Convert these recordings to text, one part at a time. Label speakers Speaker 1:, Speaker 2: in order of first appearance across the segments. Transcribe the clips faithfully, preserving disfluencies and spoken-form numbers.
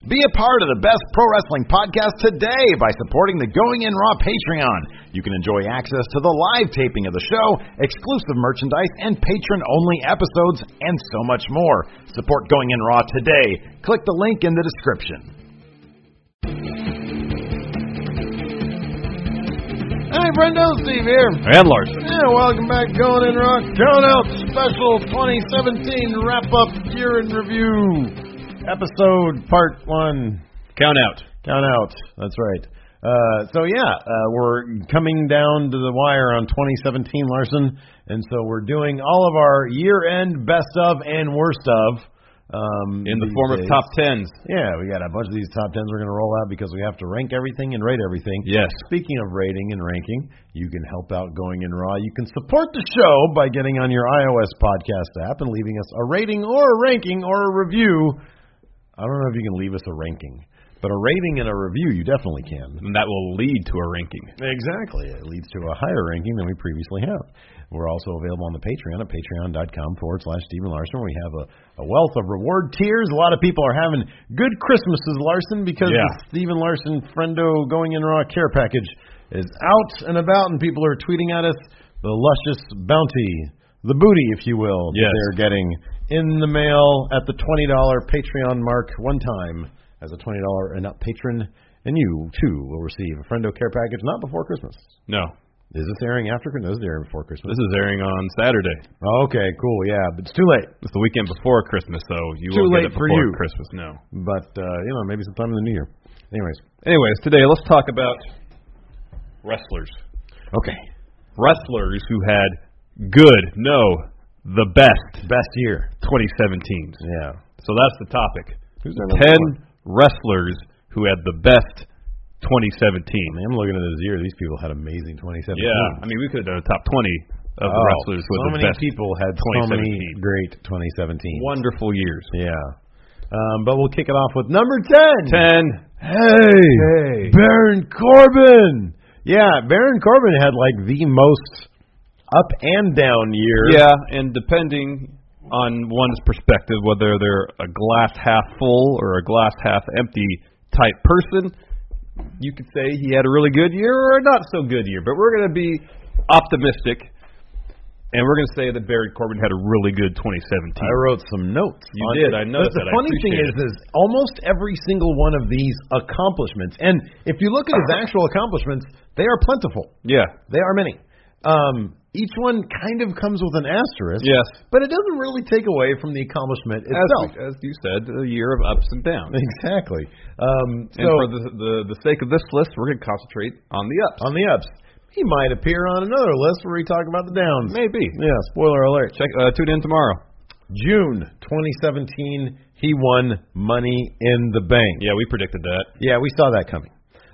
Speaker 1: Be a part of the best pro wrestling podcast today by supporting the Going In Raw Patreon. You can enjoy access to the live taping of the show, exclusive merchandise, and patron-only episodes, and so much more. Support Going In Raw today. Click the link in the description. Hey, Brendo, Steve here.
Speaker 2: And Larson.
Speaker 1: Yeah, welcome back, Going In Raw Count Out Special twenty seventeen Wrap-Up Year in Review. Episode part one.
Speaker 2: Count out.
Speaker 1: Count out. That's right. Uh, so, yeah, uh, we're coming down to the wire on twenty seventeen, Larson. And so we're doing all of our year-end best of and worst of. Um,
Speaker 2: In the form days. of top tens.
Speaker 1: Yeah, we got a bunch of these top tens we're going to roll out because we have to rank everything and rate everything.
Speaker 2: Yes.
Speaker 1: Speaking of rating and ranking, you can help out Going In Raw. You can support the show by getting on your iOS podcast app and leaving us a rating or a ranking or a review. I don't know if you can leave us a ranking, but a rating and a review you definitely can.
Speaker 2: And that will lead to a ranking.
Speaker 1: Exactly. It leads to a higher ranking than we previously have. We're also available on the Patreon at patreon.com forward slash Stephen Larson. We have a, a wealth of reward tiers. A lot of people are having good Christmases, Larson, because
Speaker 2: yeah.
Speaker 1: the Stephen Larson Friendo Going In Raw care package is out and about, and people are tweeting at us the luscious bounty, the booty, if you will,
Speaker 2: yes.
Speaker 1: that they're getting in the mail at the twenty dollars Patreon mark one time as a twenty dollars and up patron. And you, too, will receive a Friendo care package not before Christmas.
Speaker 2: No.
Speaker 1: Is this airing after Christmas? This is airing before Christmas.
Speaker 2: This is airing on Saturday.
Speaker 1: Okay, cool. Yeah, but it's too late.
Speaker 2: It's the weekend before Christmas, so you
Speaker 1: too
Speaker 2: won't
Speaker 1: late
Speaker 2: get it
Speaker 1: for
Speaker 2: before
Speaker 1: you.
Speaker 2: Christmas. No.
Speaker 1: But uh, you know, maybe sometime in the new year. Anyways.
Speaker 2: Anyways, today let's talk about wrestlers.
Speaker 1: Okay.
Speaker 2: Wrestlers who had good, no, the best,
Speaker 1: best year,
Speaker 2: twenty seventeen.
Speaker 1: Yeah.
Speaker 2: So that's the topic.
Speaker 1: Who's
Speaker 2: Ten wrestlers who had the best twenty seventeen.
Speaker 1: Man, I'm looking at this year. These people had amazing twenty seventeen.
Speaker 2: Yeah, I mean, we could have done a top twenty of
Speaker 1: oh,
Speaker 2: the wrestlers who
Speaker 1: so
Speaker 2: had the
Speaker 1: many
Speaker 2: best.
Speaker 1: people had so many great twenty seventeen.
Speaker 2: Wonderful years.
Speaker 1: Yeah. Um, but we'll kick it off with number ten.
Speaker 2: Ten.
Speaker 1: Hey,
Speaker 2: hey,
Speaker 1: Baron Corbin. Yeah, Baron Corbin had like the most up and down year.
Speaker 2: Yeah, and depending on one's perspective, whether they're a glass half full or a glass half empty type person, you could say he had a really good year or a not so good year. But we're going to be optimistic, and we're going to say that Baron Corbin had a really good twenty seventeen.
Speaker 1: I wrote some notes.
Speaker 2: You did. I noticed
Speaker 1: the, the
Speaker 2: that.
Speaker 1: funny thing is, is almost every single one of these accomplishments, and if you look at his actual accomplishments, they are plentiful.
Speaker 2: Yeah.
Speaker 1: They are many. Um, each one kind of comes with an asterisk.
Speaker 2: Yes.
Speaker 1: But it doesn't really take away from the accomplishment itself.
Speaker 2: As, as you said, a year of ups and downs.
Speaker 1: Exactly. Um,
Speaker 2: and
Speaker 1: so,
Speaker 2: for the, the the sake of this list, we're going to concentrate on the ups.
Speaker 1: On the ups. He might appear on another list where we talk about the downs.
Speaker 2: Maybe.
Speaker 1: Yeah, spoiler alert.
Speaker 2: Check. Uh, tune in tomorrow.
Speaker 1: June twenty seventeen, he won Money in the Bank.
Speaker 2: Yeah, we predicted that.
Speaker 1: Yeah, we saw that coming.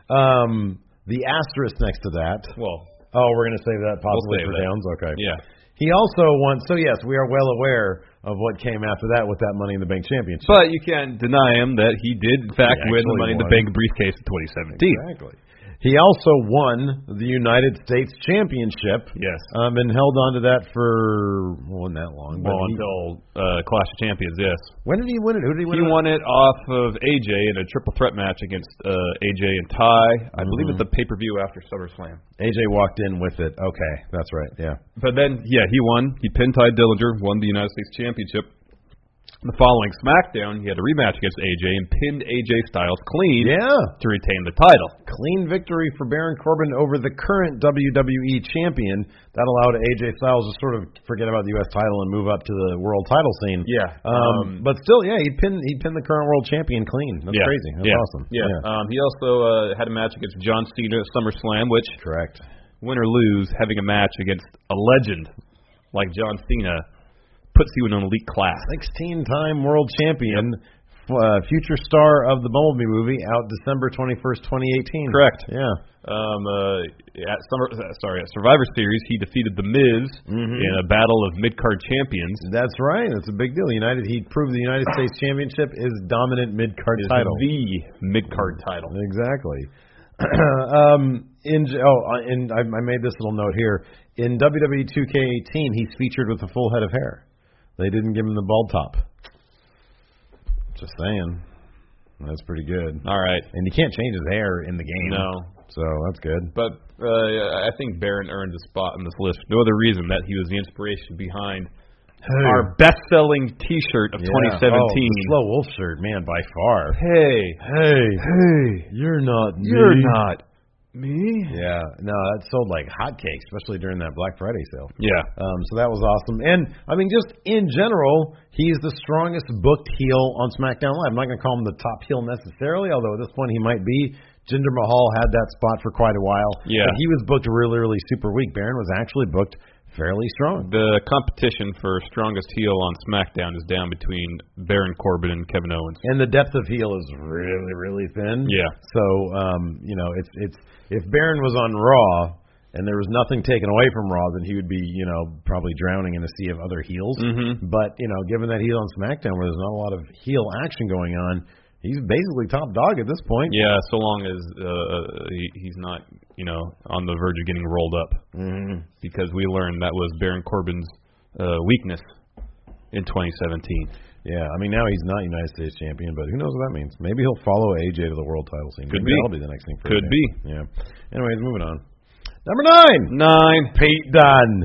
Speaker 1: Um, the asterisk next to that.
Speaker 2: Well,
Speaker 1: oh, we're going to save that possibly
Speaker 2: we'll save
Speaker 1: for
Speaker 2: that.
Speaker 1: downs? Okay.
Speaker 2: Yeah.
Speaker 1: He also won, so yes, we are well aware of what came after that with that Money in the Bank championship.
Speaker 2: But you can't deny him that he did, in fact, win the Money in the Bank briefcase in twenty seventeen.
Speaker 1: Exactly. He also won the United States Championship.
Speaker 2: Yes.
Speaker 1: Um, and held on to that for, well, not that long.
Speaker 2: Well,
Speaker 1: he,
Speaker 2: until uh, Clash of Champions, yes.
Speaker 1: When did he win it? Who did he win
Speaker 2: he
Speaker 1: it?
Speaker 2: He won it off of A J in a triple threat match against uh, A J and Ty. I mm-hmm. believe at the pay-per-view after SummerSlam.
Speaker 1: A J walked in with it. Okay, that's right, yeah.
Speaker 2: But then, yeah, he won. He pinned Ty Dillinger, won the United States Championship. The following SmackDown, he had a rematch against A J and pinned A J Styles clean
Speaker 1: yeah.
Speaker 2: to retain the title.
Speaker 1: Clean victory for Baron Corbin over the current W W E champion. That allowed A J Styles to sort of forget about the U S title and move up to the world title scene.
Speaker 2: Yeah.
Speaker 1: Um, um, but still, yeah, he pinned he pinned the current world champion clean. That's
Speaker 2: yeah,
Speaker 1: crazy. That's
Speaker 2: yeah,
Speaker 1: awesome.
Speaker 2: Yeah. yeah. Um, he also uh, had a match against John Cena at SummerSlam, which,
Speaker 1: correct,
Speaker 2: win or lose, having a match against a legend like John Cena puts you in an elite class.
Speaker 1: sixteen-time world champion, yep. uh, future star of the Bumblebee movie, out December twenty-first, twenty eighteen.
Speaker 2: Correct.
Speaker 1: Yeah.
Speaker 2: Um, uh, at Summer, sorry, at Survivor Series, he defeated The Miz mm-hmm. in a battle of mid-card champions.
Speaker 1: That's right. That's a big deal. United. He proved the United States Championship is dominant mid-card
Speaker 2: is
Speaker 1: title.
Speaker 2: The mid-card title.
Speaker 1: Exactly. um, in oh, in I, I made this little note here. In W W E two K eighteen, he's featured with a full head of hair. They didn't give him the bald top. Just saying. That's pretty good.
Speaker 2: All right.
Speaker 1: And you can't change his hair in the game.
Speaker 2: No.
Speaker 1: So that's good.
Speaker 2: But uh, I think Baron earned a spot on this list. No other reason that he was the inspiration behind hey. our best-selling T-shirt of
Speaker 1: yeah.
Speaker 2: twenty seventeen.
Speaker 1: Oh, the Slow Wolf shirt, man, by far.
Speaker 2: Hey.
Speaker 1: Hey.
Speaker 2: Hey.
Speaker 1: You're not me.
Speaker 2: You're not me.
Speaker 1: Yeah. No, that sold like hotcakes, especially during that Black Friday sale.
Speaker 2: Yeah.
Speaker 1: Um, so that was awesome. And, I mean, just in general, he's the strongest booked heel on SmackDown Live. I'm not going to call him the top heel necessarily, although at this point he might be. Jinder Mahal had that spot for quite a while.
Speaker 2: Yeah.
Speaker 1: But he was booked really, really super weak. Baron was actually booked fairly strong.
Speaker 2: The competition for strongest heel on SmackDown is down between Baron Corbin and Kevin Owens.
Speaker 1: And the depth of heel is really, really thin.
Speaker 2: Yeah.
Speaker 1: So, um, you know, it's it's if Baron was on Raw and there was nothing taken away from Raw, then he would be, you know, probably drowning in a sea of other heels.
Speaker 2: Mm-hmm.
Speaker 1: But, you know, given that he's on SmackDown where there's not a lot of heel action going on, he's basically top dog at this point.
Speaker 2: Yeah, so long as uh, he, he's not, you know, on the verge of getting rolled up.
Speaker 1: Mm-hmm.
Speaker 2: Because we learned that was Baron Corbin's uh, weakness in twenty seventeen.
Speaker 1: Yeah, I mean, now he's not United States champion, but who knows what that means. Maybe he'll follow A J to the world title scene.
Speaker 2: Could
Speaker 1: Maybe
Speaker 2: be.
Speaker 1: that'll be the next thing for
Speaker 2: Could
Speaker 1: A J.
Speaker 2: be.
Speaker 1: Yeah. Anyways, moving on. Number nine.
Speaker 2: Nine.
Speaker 1: Pete Dunne.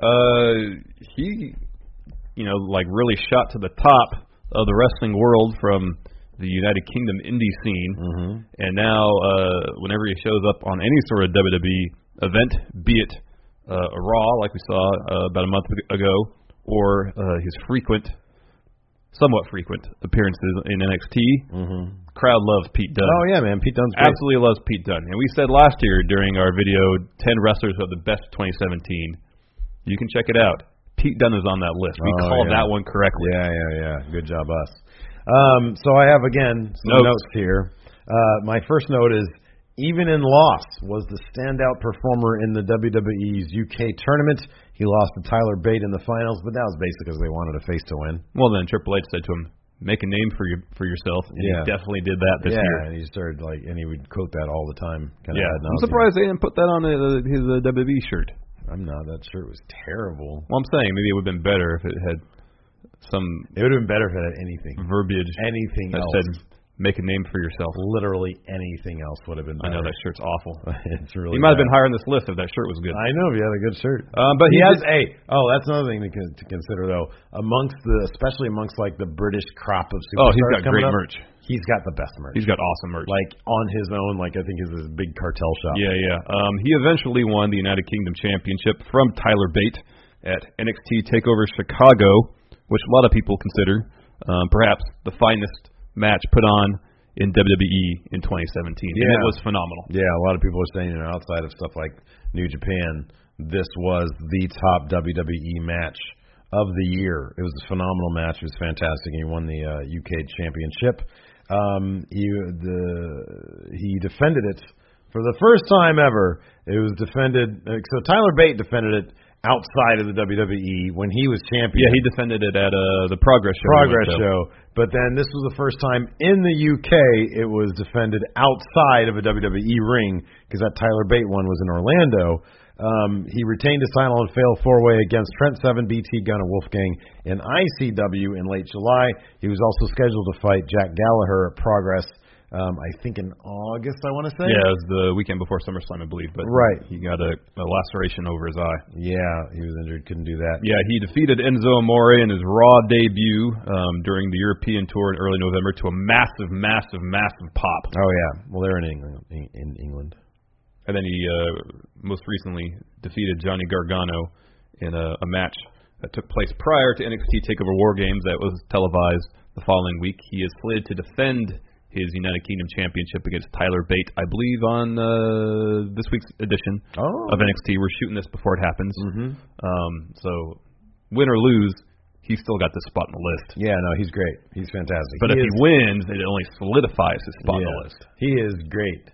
Speaker 2: Uh, he, you know, like really shot to the top of the wrestling world from the United Kingdom indie scene,
Speaker 1: mm-hmm.
Speaker 2: and now uh, whenever he shows up on any sort of W W E event, be it uh, a Raw like we saw uh, about a month ago, or uh, his frequent, somewhat frequent appearances in N X T,
Speaker 1: mm-hmm.
Speaker 2: crowd loves Pete Dunne.
Speaker 1: Oh yeah, man, Pete Dunne's great.
Speaker 2: Absolutely loves Pete Dunne. And we said last year during our video, ten wrestlers of the best twenty seventeen. You can check it out. Pete Dunne is on that list. We
Speaker 1: oh,
Speaker 2: called
Speaker 1: yeah.
Speaker 2: that one correctly.
Speaker 1: Yeah, yeah, yeah. Good job, us. Um, so I have, again, some
Speaker 2: notes,
Speaker 1: notes here. Uh, my first note is, even in loss, was the standout performer in the W W E's U K tournament. He lost to Tyler Bate in the finals, but that was basically because they wanted a face to win.
Speaker 2: Well, then Triple H said to him, make a name for you for yourself, and
Speaker 1: yeah.
Speaker 2: he definitely did that this
Speaker 1: yeah,
Speaker 2: year.
Speaker 1: Yeah, and he started, like, and he would quote that all the time. Kind
Speaker 2: yeah,
Speaker 1: of
Speaker 2: I'm surprised they didn't put that on uh, his uh, W W E shirt.
Speaker 1: I'm not. That shirt was terrible.
Speaker 2: Well, I'm saying maybe it would have been better if it had some...
Speaker 1: It would have been better if it had anything.
Speaker 2: Verbiage.
Speaker 1: Anything
Speaker 2: that
Speaker 1: else.
Speaker 2: said, make a name for yourself.
Speaker 1: Literally anything else would have been better.
Speaker 2: I know, that shirt's awful.
Speaker 1: It's really
Speaker 2: He might
Speaker 1: bad.
Speaker 2: have been higher on this list if that shirt was good.
Speaker 1: I know, if he had a good shirt.
Speaker 2: Um, but
Speaker 1: he,
Speaker 2: he
Speaker 1: has
Speaker 2: did,
Speaker 1: a... Oh, that's another thing to, to consider, though. Amongst the... Especially amongst, like, the British crop of superstars
Speaker 2: Oh, he's got great
Speaker 1: up,
Speaker 2: merch.
Speaker 1: He's got the best merch.
Speaker 2: He's got awesome merch.
Speaker 1: Like, on his own, like, I think is his big cartel shop.
Speaker 2: Yeah, yeah. Um, he eventually won the United Kingdom Championship from Tyler Bate at N X T TakeOver Chicago, which a lot of people consider um, perhaps the finest match put on in W W E in twenty seventeen.
Speaker 1: Yeah.
Speaker 2: And it was phenomenal.
Speaker 1: Yeah, a lot of people are saying, you know, outside of stuff like New Japan, this was the top W W E match of the year. It was a phenomenal match. It was fantastic. He won the uh, U K Championship. Um, he the he defended it for the first time ever. It was defended. So Tyler Bate defended it outside of the W W E when he was champion.
Speaker 2: Yeah, he defended it at uh, the Progress Show.
Speaker 1: Progress Show. But then this was the first time in the U K it was defended outside of a W W E ring, because that Tyler Bate one was in Orlando. Um, he retained his title in fatal four-way against Trent Seven, B T Gunn, and Wolfgang in I C W in late July. He was also scheduled to fight Jack Gallagher at Progress, um, I think in August, I want to say.
Speaker 2: Yeah, it was the weekend before SummerSlam, I believe. But
Speaker 1: right.
Speaker 2: He got a, a laceration over his eye.
Speaker 1: Yeah, he was injured, couldn't do that.
Speaker 2: Yeah, he defeated Enzo Amore in his Raw debut um, during the European tour in early November to a massive, massive, massive pop.
Speaker 1: Oh, yeah. Well, they're in England. In England.
Speaker 2: And then he uh, most recently defeated Johnny Gargano in a, a match that took place prior to N X T TakeOver War Games that was televised the following week. He is slated to defend his United Kingdom Championship against Tyler Bate, I believe, on uh, this week's edition
Speaker 1: oh.
Speaker 2: of N X T. We're shooting this before it happens.
Speaker 1: Mm-hmm.
Speaker 2: Um, so, win or lose, he's still got this spot on the list.
Speaker 1: Yeah, no, he's great. He's fantastic.
Speaker 2: But
Speaker 1: he
Speaker 2: if
Speaker 1: is,
Speaker 2: he wins, it only solidifies his spot
Speaker 1: yeah,
Speaker 2: on the list.
Speaker 1: He is great.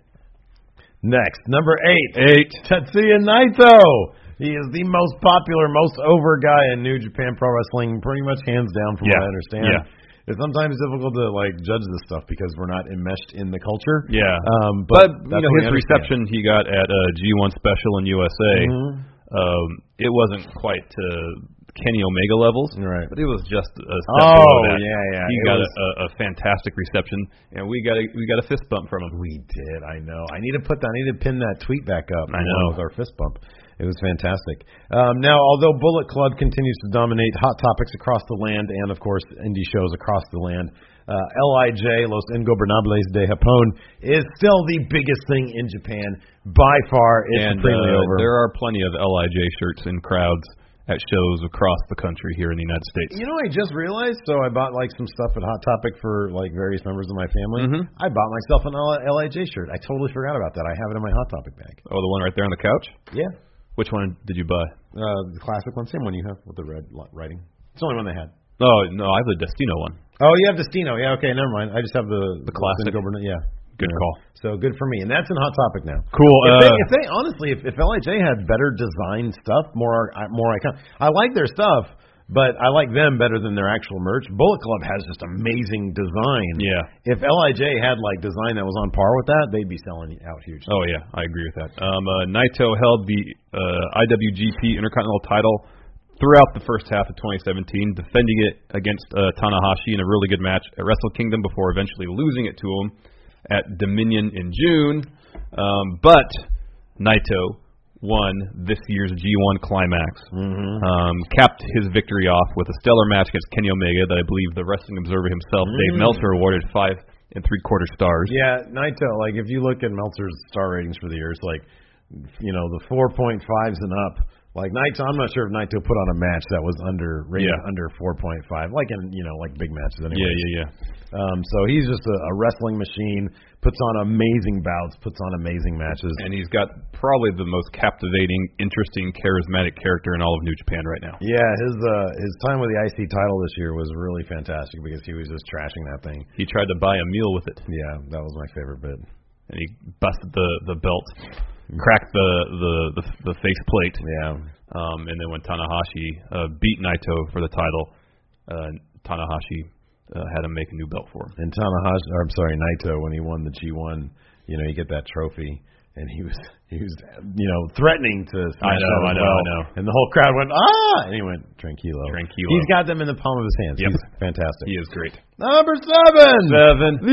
Speaker 1: Next, number eight.
Speaker 2: Eight.
Speaker 1: Tetsuya Naito. He is the most popular, most over guy in New Japan Pro Wrestling, pretty much hands down from
Speaker 2: yeah.
Speaker 1: what I understand.
Speaker 2: Yeah.
Speaker 1: It's sometimes difficult to like judge this stuff because we're not enmeshed in the culture.
Speaker 2: Yeah.
Speaker 1: Um, but
Speaker 2: but you know, his reception he got at a G one special in U S A,
Speaker 1: mm-hmm.
Speaker 2: um, it wasn't quite to Kenny Omega levels,
Speaker 1: right?
Speaker 2: But it was just a step
Speaker 1: oh
Speaker 2: below that.
Speaker 1: yeah, yeah.
Speaker 2: He
Speaker 1: it
Speaker 2: got
Speaker 1: was,
Speaker 2: a, a fantastic reception, and we got a we got a fist bump from him.
Speaker 1: We did. I know. I need to put that. I need to pin that tweet back up.
Speaker 2: I know
Speaker 1: with our fist bump. It was fantastic. Um, now, although Bullet Club continues to dominate hot topics across the land and, of course, indie shows across the land, uh, L I J, Los Ingobernables de Japón, is still the biggest thing in Japan. By far, it's
Speaker 2: and,
Speaker 1: supremely
Speaker 2: uh,
Speaker 1: over.
Speaker 2: There are plenty of L I J shirts in crowds at shows across the country here in the United States.
Speaker 1: You know, I just realized, so I bought like some stuff at Hot Topic for like various members of my family.
Speaker 2: Mm-hmm.
Speaker 1: I bought myself an L I J shirt. I totally forgot about that. I have it in my Hot Topic bag.
Speaker 2: Oh, the one right there on the couch?
Speaker 1: Yeah.
Speaker 2: Which one did you buy?
Speaker 1: Uh, the classic one, same one you have with the red writing. It's the only one they had.
Speaker 2: Oh, no, I have the Destino one.
Speaker 1: Oh, you have Destino. Yeah, okay, never mind. I just have the
Speaker 2: the classic.
Speaker 1: The yeah.
Speaker 2: Good
Speaker 1: yeah.
Speaker 2: call.
Speaker 1: So good for me, and that's in Hot Topic now.
Speaker 2: Cool.
Speaker 1: If,
Speaker 2: uh,
Speaker 1: they, if they honestly, if, if L I J had better designed stuff, more more iconic, I like their stuff, but I like them better than their actual merch. Bullet Club has just amazing design.
Speaker 2: Yeah.
Speaker 1: If L I J had like design that was on par with that, they'd be selling out huge.
Speaker 2: Oh yeah, I agree with that. Um, uh, Naito held the uh, I W G P Intercontinental title throughout the first half of twenty seventeen, defending it against uh, Tanahashi in a really good match at Wrestle Kingdom before eventually losing it to him at Dominion in June. Um, but Naito won this year's G one Climax,
Speaker 1: mm-hmm.
Speaker 2: um, capped his victory off with a stellar match against Kenny Omega that I believe the Wrestling Observer himself, mm. Dave Meltzer, awarded five and three quarter stars.
Speaker 1: Yeah, Naito, like if you look at Meltzer's star ratings for the year, it's like, you know, the four point fives and up. Like Naito, I'm not sure if Naito put on a match that was under rated
Speaker 2: yeah.
Speaker 1: under four point five, like in you know like big matches anyway.
Speaker 2: Yeah, yeah, yeah.
Speaker 1: Um, so he's just a, a wrestling machine. Puts on amazing bouts. Puts on amazing matches.
Speaker 2: And he's got probably the most captivating, interesting, charismatic character in all of New Japan right now.
Speaker 1: Yeah, his uh, his time with the I C title this year was really fantastic because he was just trashing that thing.
Speaker 2: He tried to buy a meal with it.
Speaker 1: Yeah, that was my favorite bit.
Speaker 2: And he busted the the belt. Cracked the, the, the, the face plate.
Speaker 1: Yeah.
Speaker 2: Um, and then when Tanahashi uh, beat Naito for the title, uh, Tanahashi uh, had him make a new belt for him.
Speaker 1: And Tanahashi, or I'm sorry, Naito, when he won the G one, you know, you get that trophy, and he was he was you know threatening to.
Speaker 2: I know, I know,
Speaker 1: well,
Speaker 2: I know.
Speaker 1: And the whole crowd went ah, and he went tranquilo.
Speaker 2: Tranquilo.
Speaker 1: He's got them in the palm of his hands.
Speaker 2: Yep.
Speaker 1: He's fantastic.
Speaker 2: He is great.
Speaker 1: Number seven.
Speaker 2: Seven.
Speaker 1: The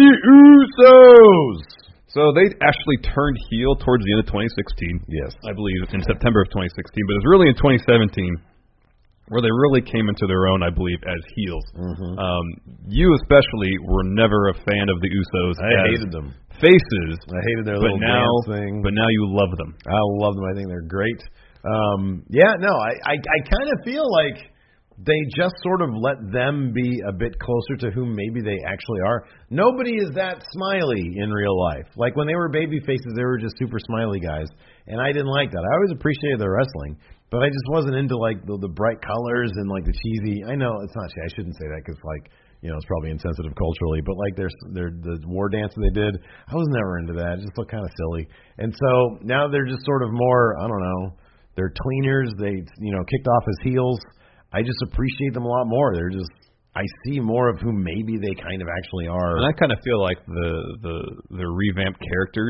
Speaker 1: Usos.
Speaker 2: So they actually turned heel towards the end of twenty sixteen.
Speaker 1: Yes.
Speaker 2: I believe in September of twenty sixteen, but it was really in twenty seventeen where they really came into their own, I believe, as heels.
Speaker 1: Mm-hmm.
Speaker 2: Um, you especially were never a fan of the Usos.
Speaker 1: I hated them.
Speaker 2: Faces.
Speaker 1: I hated their
Speaker 2: but
Speaker 1: little
Speaker 2: now,
Speaker 1: dance thing.
Speaker 2: But now you love them.
Speaker 1: I love them. I think they're great. Um, yeah, no, I, I, I kind of feel like they just sort of let them be a bit closer to whom maybe they actually are. Nobody is that smiley in real life. Like when they were baby faces, they were just super smiley guys, and I didn't like that. I always appreciated their wrestling, but I just wasn't into like the, the bright colors and like the cheesy. I know it's not. I shouldn't say that because like you know it's probably insensitive culturally, but like their their the war dance they did, I was never into that. It just looked kind of silly, and so now they're just sort of more. I don't know. They're tweeners. They you know kicked off as heels. I just appreciate them a lot more. They're just, I see more of who maybe they kind of actually are.
Speaker 2: And I kind of feel like the the the revamped characters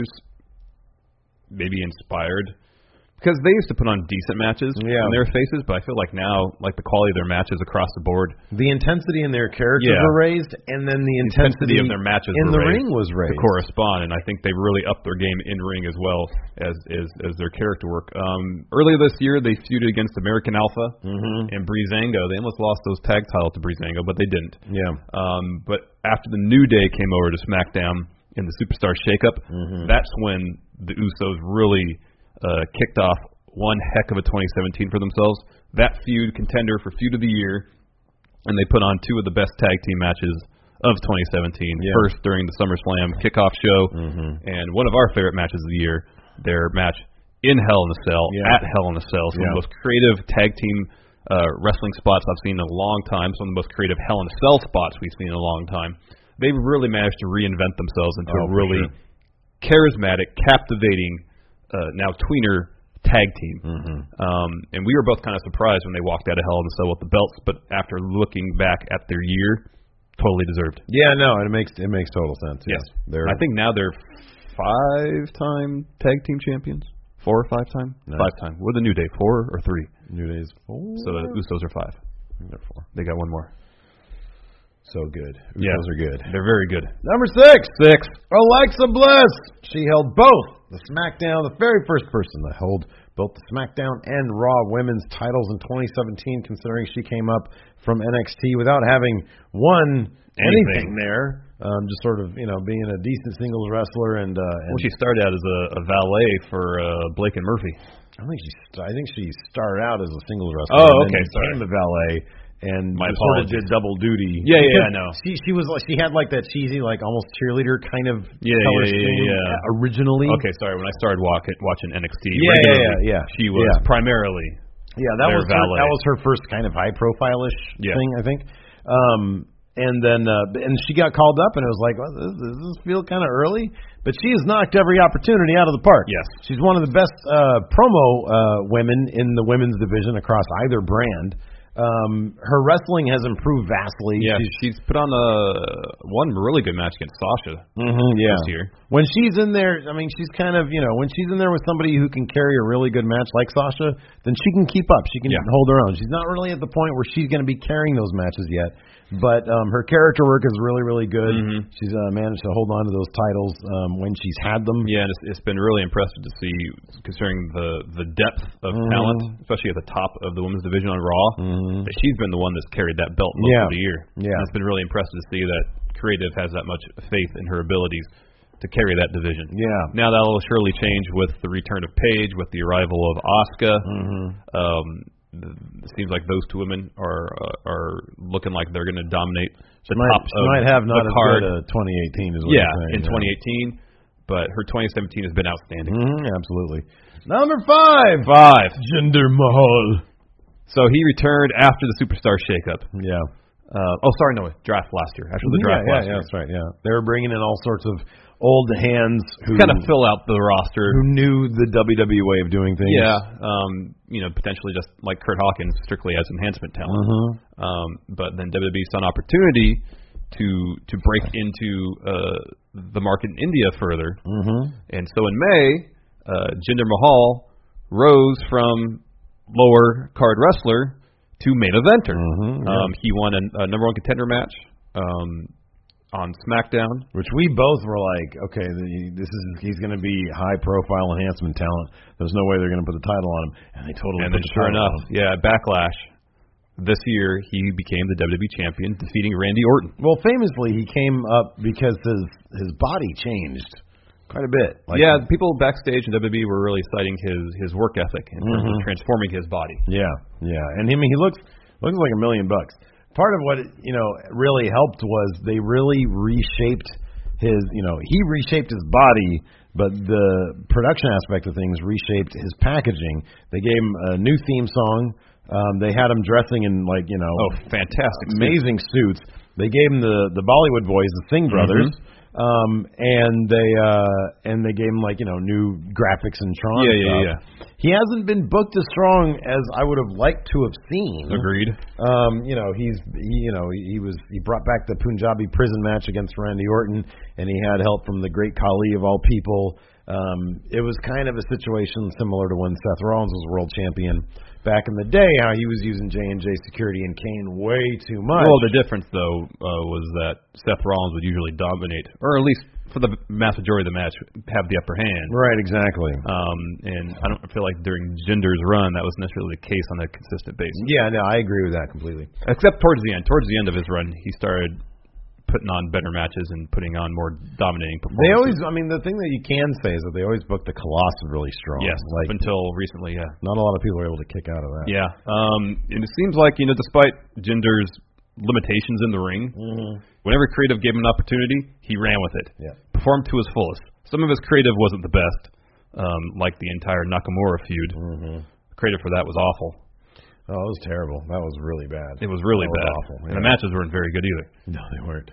Speaker 2: maybe inspired. Because they used to put on decent matches
Speaker 1: yeah.
Speaker 2: in their faces, but I feel like now, like the quality of their matches across the board,
Speaker 1: the intensity in their characters
Speaker 2: yeah.
Speaker 1: were raised, and then the intensity,
Speaker 2: intensity of their matches
Speaker 1: in
Speaker 2: were
Speaker 1: the
Speaker 2: raised
Speaker 1: ring was raised
Speaker 2: to correspond. And I think they really upped their game in ring as well as as, as their character work. Um, earlier this year, they feuded against American Alpha
Speaker 1: mm-hmm.
Speaker 2: and Breezango. They almost lost those tag titles to Breezango, but they didn't.
Speaker 1: Yeah.
Speaker 2: Um, but after the New Day came over to SmackDown in the Superstar Shakeup,
Speaker 1: mm-hmm.
Speaker 2: that's when the Usos really uh, kicked off one heck of a twenty seventeen for themselves. That feud, contender for feud of the year, and they put on two of the best tag team matches of twenty seventeen.
Speaker 1: Yeah.
Speaker 2: First during the SummerSlam kickoff show,
Speaker 1: mm-hmm.
Speaker 2: and one of our favorite matches of the year, their match in Hell in a Cell,
Speaker 1: yeah.
Speaker 2: at Hell in a Cell. Some
Speaker 1: yeah.
Speaker 2: of the most creative tag team uh, wrestling spots I've seen in a long time. Some of the most creative Hell in a Cell spots we've seen in a long time. They've really managed to reinvent themselves into
Speaker 1: oh,
Speaker 2: a really
Speaker 1: sure.
Speaker 2: charismatic, captivating, uh, now tweener tag team.
Speaker 1: Mm-hmm.
Speaker 2: Um, and we were both kind of surprised when they walked out of Hell in a Cell with the belts, but after looking back at their year, totally deserved.
Speaker 1: Yeah, no, it makes it makes total sense.
Speaker 2: Yes.
Speaker 1: They're
Speaker 2: I think now they're five-time tag team champions. four or five time?
Speaker 1: No.
Speaker 2: Five time. What are the New Day? Four or three?
Speaker 1: New Day's four.
Speaker 2: So the Usos are five.
Speaker 1: They're four.
Speaker 2: They got one more.
Speaker 1: So good. Usos
Speaker 2: Yeah.
Speaker 1: are good.
Speaker 2: They're very good.
Speaker 1: Number six.
Speaker 2: Six.
Speaker 1: Alexa Bliss. She held both the SmackDown, the very first person to hold both the SmackDown and Raw women's titles in twenty seventeen, considering she came up from N X T without having won anything, anything there. Um, just sort of, you know, being a decent singles wrestler and. Uh, and
Speaker 2: well, she started out as a, a valet for uh, Blake and Murphy.
Speaker 1: I think she. I think she started out as a singles wrestler.
Speaker 2: Oh,
Speaker 1: and
Speaker 2: okay.
Speaker 1: Then became the valet. And
Speaker 2: My
Speaker 1: sort of
Speaker 2: apologies.
Speaker 1: did double duty.
Speaker 2: Yeah, yeah, I know.
Speaker 1: She she was like she had like that cheesy like almost cheerleader kind of
Speaker 2: Yeah,
Speaker 1: color
Speaker 2: yeah, yeah,
Speaker 1: scheme
Speaker 2: yeah.
Speaker 1: originally.
Speaker 2: Okay, sorry. When I started walking, watching N X T
Speaker 1: Yeah,
Speaker 2: regularly,
Speaker 1: yeah, yeah, yeah.
Speaker 2: she was
Speaker 1: Yeah.
Speaker 2: primarily
Speaker 1: Yeah, that
Speaker 2: their
Speaker 1: was her,
Speaker 2: valet.
Speaker 1: that was her first kind of high profile-ish
Speaker 2: Yeah.
Speaker 1: thing, I think. Um, and then uh, and she got called up, and it was like, well, this, does this feel kind of early? But she has knocked every opportunity out of the park.
Speaker 2: Yes.
Speaker 1: She's one of the best uh, promo uh, women in the women's division across either brand. Um, her wrestling has improved vastly.
Speaker 2: Yeah,
Speaker 1: she's,
Speaker 2: she's put on a one really good match against Sasha
Speaker 1: mm-hmm, yeah.
Speaker 2: this year.
Speaker 1: When she's in there, I mean, she's kind of, you know, when she's in there with somebody who can carry a really good match like Sasha, then she can keep up. She can
Speaker 2: Yeah.
Speaker 1: hold her own. She's not really at the point where she's going to be carrying those matches yet. But um, her character work is really, really good.
Speaker 2: Mm-hmm.
Speaker 1: She's uh, managed to hold on to those titles um, when she's had them.
Speaker 2: Yeah, and it's, it's been really impressive to see, considering the the depth of
Speaker 1: Mm-hmm.
Speaker 2: talent, especially at the top of the women's division on Raw.
Speaker 1: Mm-hmm.
Speaker 2: That she's been the one that's carried that belt most
Speaker 1: Yeah.
Speaker 2: of the year.
Speaker 1: Yeah.
Speaker 2: And it's been really impressive to see that Creative has that much faith in her abilities to carry that division.
Speaker 1: Yeah.
Speaker 2: Now that will surely change with the return of Paige, with the arrival of Asuka.
Speaker 1: Mm-hmm.
Speaker 2: Um, it seems like those two women are uh, are looking like they're going to dominate the
Speaker 1: She might,
Speaker 2: top
Speaker 1: she
Speaker 2: of
Speaker 1: might have not
Speaker 2: the
Speaker 1: as
Speaker 2: card.
Speaker 1: good a twenty eighteen as what
Speaker 2: yeah,
Speaker 1: you're saying.
Speaker 2: in twenty eighteen, but her twenty seventeen has been outstanding.
Speaker 1: Mm-hmm, absolutely. Number five.
Speaker 2: Five.
Speaker 1: Jinder Mahal.
Speaker 2: So he returned after the Superstar shakeup.
Speaker 1: Yeah.
Speaker 2: Uh, oh, sorry, no, draft last year. After the draft
Speaker 1: yeah,
Speaker 2: last
Speaker 1: yeah,
Speaker 2: year.
Speaker 1: that's right. Yeah, they were bringing in all sorts of old hands who
Speaker 2: Kind of fill out the roster.
Speaker 1: who knew the W W E way of doing things.
Speaker 2: Yeah, um, you know, potentially just like Kurt Hawkins, strictly as enhancement talent.
Speaker 1: Mm-hmm.
Speaker 2: Um, but then W W E saw an opportunity to to break into uh, the market in India further,
Speaker 1: Mm-hmm.
Speaker 2: and so in May, uh, Jinder Mahal rose from lower card wrestler to main eventer.
Speaker 1: Mm-hmm, yeah.
Speaker 2: Um, he won a, a number one contender match um, on SmackDown.
Speaker 1: Which we both were like, okay, the, this is he's going to be high profile enhancement talent. There's no way they're going to put the title on him, and they totally.
Speaker 2: And
Speaker 1: put
Speaker 2: then
Speaker 1: the
Speaker 2: sure
Speaker 1: title
Speaker 2: enough,
Speaker 1: on him.
Speaker 2: yeah, Backlash. This year, he became the W W E champion, defeating Randy Orton.
Speaker 1: Well, famously, he came up because his his body changed quite a bit. Like,
Speaker 2: yeah, people backstage in W W E were really citing his his work ethic in terms
Speaker 1: Mhm.
Speaker 2: of transforming his body.
Speaker 1: Yeah, yeah, and I mean, he looks looks like a million bucks. Part of what you know really helped was they really reshaped his. You know, he reshaped his body, but the production aspect of things reshaped his packaging. They gave him a new theme song. Um, they had him dressing in like you know,
Speaker 2: Oh, fantastic!
Speaker 1: amazing suits. They gave him the the Bollywood boys, the Singh brothers.
Speaker 2: Mm-hmm.
Speaker 1: Um, and they uh, and they gave him like you know new graphics and Tron
Speaker 2: Yeah,
Speaker 1: stuff.
Speaker 2: yeah, yeah.
Speaker 1: He hasn't been booked as strong as I would have liked to have seen.
Speaker 2: Agreed.
Speaker 1: Um, you know, he's he, you know he was he brought back the Punjabi prison match against Randy Orton, and he had help from the great Khali of all people. Um, it was kind of a situation similar to when Seth Rollins was world champion back in the day. How he was using J and J Security and Kane way too much.
Speaker 2: Well, the difference though uh, was that Seth Rollins would usually dominate, or at least for the mass majority of the match, have the upper hand.
Speaker 1: Right, exactly.
Speaker 2: Um, and I don't feel like during Jinder's run that was necessarily the case on a consistent basis.
Speaker 1: Yeah, no, I agree with that completely.
Speaker 2: Except towards the end. Towards the end of his run, he started putting on better matches and putting on more dominating performances.
Speaker 1: They always, I mean, the thing that you can say is that they always booked the Colossus really strong.
Speaker 2: Yes,
Speaker 1: like
Speaker 2: up until recently, yeah.
Speaker 1: not a lot of people are able to kick out of that.
Speaker 2: Yeah, um, and it seems like, you know, despite Jinder's limitations in the ring,
Speaker 1: Mm-hmm.
Speaker 2: whenever creative gave him an opportunity, he ran with it.
Speaker 1: Yeah.
Speaker 2: Performed to his fullest. Some of his creative wasn't the best, um, like the entire Nakamura feud.
Speaker 1: Mm-hmm.
Speaker 2: Creative for that was awful.
Speaker 1: Oh, it was terrible. That was really bad.
Speaker 2: It was really
Speaker 1: That was
Speaker 2: bad.
Speaker 1: awful,
Speaker 2: And
Speaker 1: yeah.
Speaker 2: the matches weren't very good either.
Speaker 1: No, they weren't.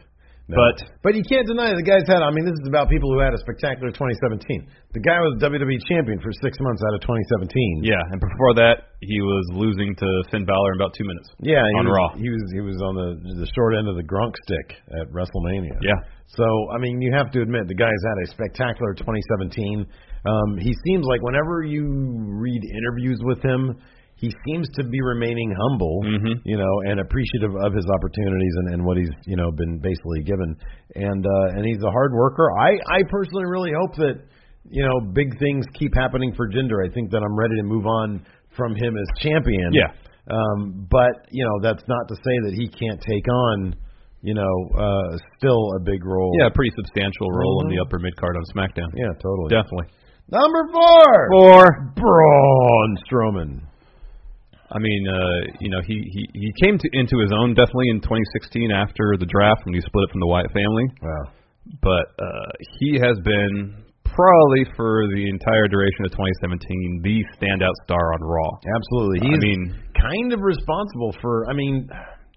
Speaker 1: No.
Speaker 2: But
Speaker 3: but you can't deny the guy's had. I mean, this is about people who had a spectacular twenty seventeen. The guy was W W E champion for six months out of twenty seventeen.
Speaker 2: yeah, and before that, he was losing to Finn Balor in about two minutes.
Speaker 3: Yeah, he
Speaker 2: on
Speaker 3: was,
Speaker 2: Raw.
Speaker 3: He was he was on the the short end of the Gronk stick at WrestleMania.
Speaker 2: Yeah.
Speaker 3: So I mean, you have to admit the guy's had a spectacular twenty seventeen. Um, he seems like whenever you read interviews with him, he seems to be remaining humble,
Speaker 2: Mhm.
Speaker 3: you know, and appreciative of his opportunities and, and what he's, you know, been basically given. And uh, and he's a hard worker. I, I personally really hope that, you know, big things keep happening for Jinder. I think that I'm ready to move on from him as champion.
Speaker 2: Yeah.
Speaker 3: Um, but, you know, that's not to say that he can't take on, you know, uh, still a big role.
Speaker 2: Yeah, a pretty substantial role
Speaker 3: Mhm.
Speaker 2: in the upper mid card on SmackDown.
Speaker 3: Yeah, totally.
Speaker 2: Definitely.
Speaker 3: Number four.
Speaker 2: Four.
Speaker 3: Braun Strowman.
Speaker 2: I mean, uh, you know, he, he, he came to, into his own definitely in twenty sixteen after the draft when he split it from the Wyatt family.
Speaker 3: Wow.
Speaker 2: But uh, he has been probably for the entire duration of twenty seventeen the standout star on Raw.
Speaker 3: Absolutely. He's
Speaker 2: I mean,
Speaker 3: kind of responsible for, I mean,